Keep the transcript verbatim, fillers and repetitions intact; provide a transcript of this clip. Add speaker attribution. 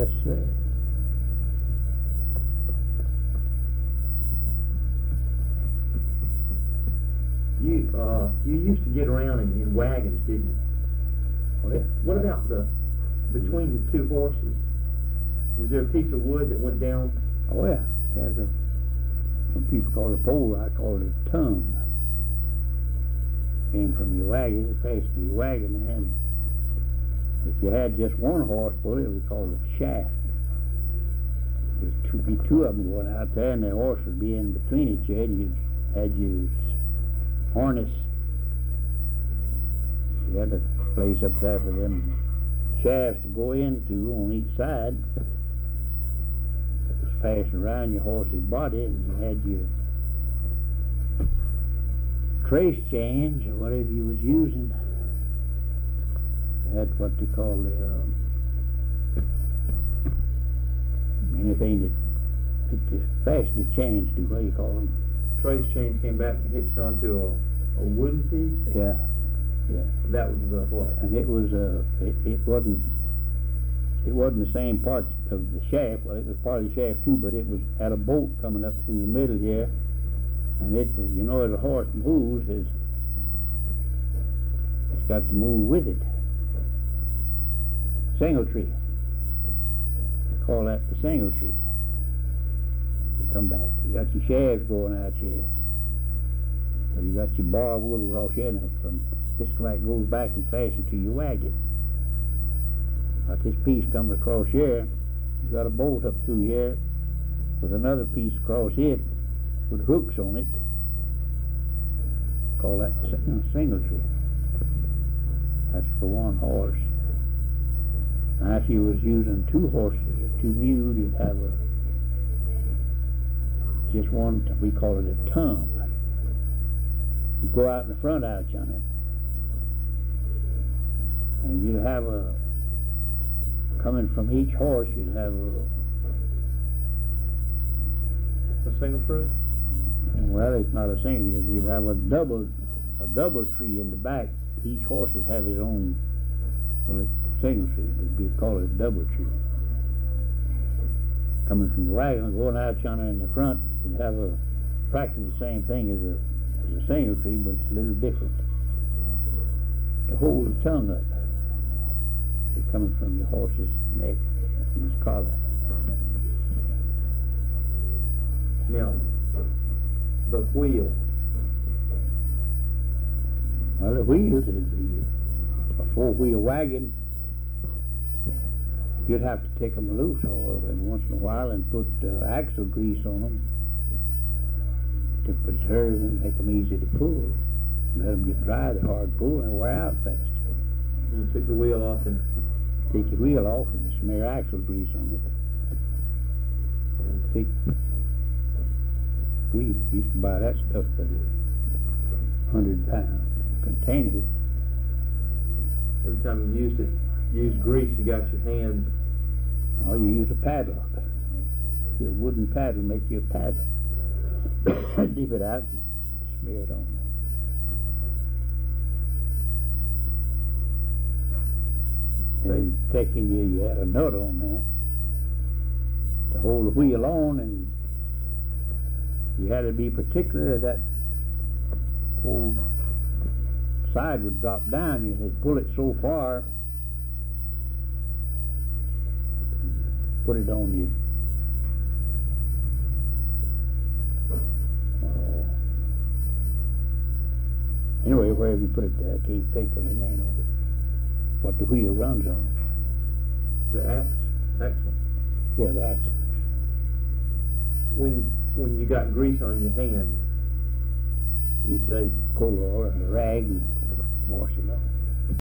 Speaker 1: Yes, sir.
Speaker 2: You uh, you used to get around in, in wagons, didn't you?
Speaker 1: Oh, yeah.
Speaker 2: What about the between the two horses? Was there a piece of wood that went down?
Speaker 1: Oh, yeah. There's a, some people call it a pole, I call it a tongue. Came from your wagon, fastened to your wagon, and if you had just one horse pull it, we call it a shaft. There'd two, be two of them going out there, and the horse would be in between each other, and you had your harness. You had a place up there for them shafts to go into on each side. It was fastened around your horse's body, and you had your trace chains or whatever you was using. You had what they call the um, anything that that the fasten the chains to. What do you call them?
Speaker 2: Trace chain came back and hitched onto a, a wooden piece.
Speaker 1: Yeah, yeah.
Speaker 2: That was the what?
Speaker 1: And it was uh, it, it wasn't it wasn't the same part of the shaft. Well, it was part of the shaft too, but it was had a bolt coming up through the middle here, and it you know as a horse moves, it's, it's got to move with it. Single tree. They call that the single tree. You come back. You got your shafts going out here. So you got your bar of wood across here, and from this back goes back and fastens to your wagon. Like this piece coming across here, you got a bolt up through here with another piece across it with hooks on it. Call that the single tree. That's for one horse. Now, if you was using two horses or two mules, you'd have a just one. We call it a tongue. You go out in the front out on it, and you'd have a coming from each horse. You'd have a,
Speaker 2: A single tree?
Speaker 1: well, it's not a single. You'd have a double, a double tree in the back. Each horse would have his own. Well, it's a single tree, but we call it a double tree. Coming from the wagon, going out yonder in the front, you'd have a practically the same thing as a as a single tree, but it's a little different. To hold the tongue up, it's coming from your horse's neck, from his collar.
Speaker 2: Now, the wheel.
Speaker 1: Well, the wheels would be a four-wheel wagon. You'd have to take them loose all every once in a while and put uh, axle grease on them to preserve and make them easy to pull. Let them get dry, they're hard to pull, and wear out fast.
Speaker 2: You took the wheel off and
Speaker 1: Take your wheel off and smear axle grease on it. And thick grease. Used to buy that stuff for the hundred pound containers.
Speaker 2: every time you used it, used grease, you got your hands.
Speaker 1: Or you use a paddle. Your wooden paddle, make you a paddle. Dip it out and smear it on. And taking you, you had a nut on that to hold the wheel on, and you had to be particular that whole side would drop down. You had to pull it so far, put it on you. Uh, anyway, wherever you put it there, I can't think of the name of it. What the wheel runs on.
Speaker 2: The axe, axle.
Speaker 1: Yeah, the axle.
Speaker 2: When when you got grease on your hands,
Speaker 1: You take coal oil and a rag and wash it off.